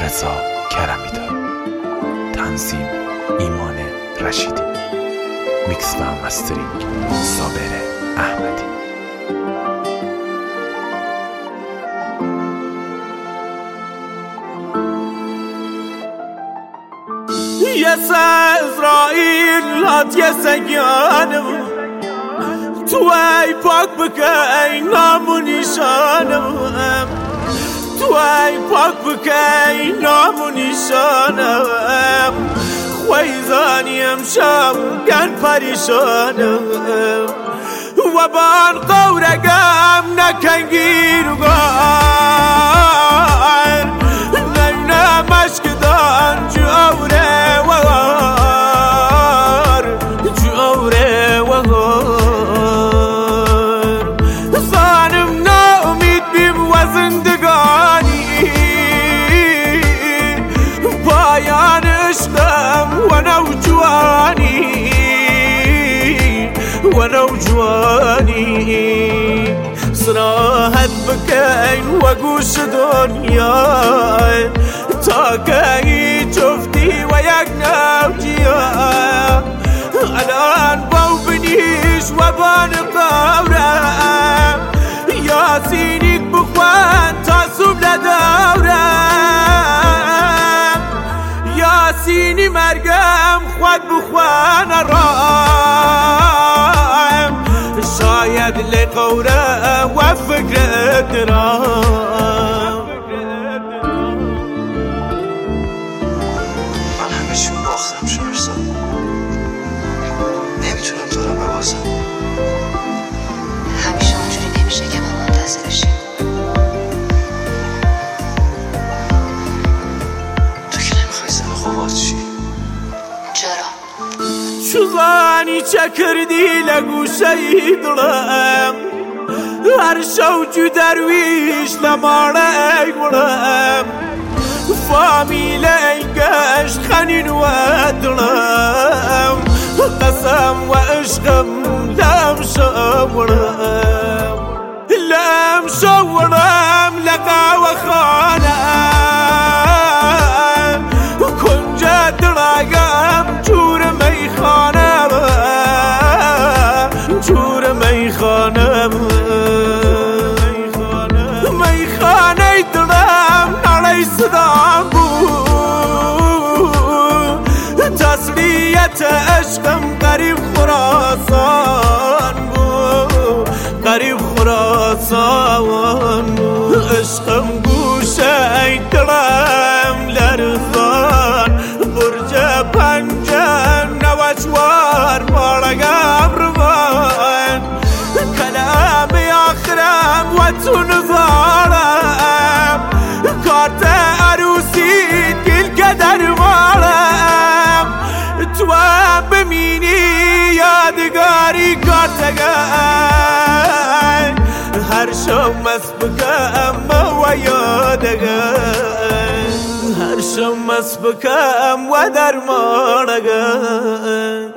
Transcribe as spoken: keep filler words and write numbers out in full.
رضا کرمی‌دار، تنظیم ایمان رشیدی، میکس و مسترینگ صابر احمدی. یه اسرائیل هات یه سگانم تو ای پاک بکی نام و نیشانم تو ای پاک بکی نام و نیشانم خویزانیم شم گن پریشانم و بان قورگم نکنگیر و گار نینه مشکدان جوره و غار جوره و غار زانم ناامید بیم و زندگانی پایان عشقم و نوجوانی و نوجوانی صراحت بکن و گوش دنیا تا که جفتی و یک نوجیا الان باو بنیش و بان قورم یاسینیت بخوان تا صبح ندورم یاسینی مرگم خود بخوان رام شاید لقورم و فکر درام من همشون باختم شهرزاد، نمیتونم تو رو ببازم. همیشه اونجوری نمیشه که ما منتظر بشیم. تو که نمیخوای زن خوبات چی؟ چرا؟ شوزانی چه کردی لگوشه دلم هر شوجو درویش لماره ای گلم فامیل ای گشت خنین و دلم قسم و عشقم لم شورم لم شورم لقا و خانم کنج دراگم جور میخانم جور میخانم میخانه دلم نالی صدام بود تسلیت عشقم قریب خراسان بود قریب خراسان بود عشقم گوشه دلم لرزان برج پنجه نوچوار بارگم روان کلام آخرم و تو نزارم کارت عروسی گل کدر مارم تو بمینی یادگاری کارتگن هر شب مست بکم و یادگن هر شب مست بکم و درمانگن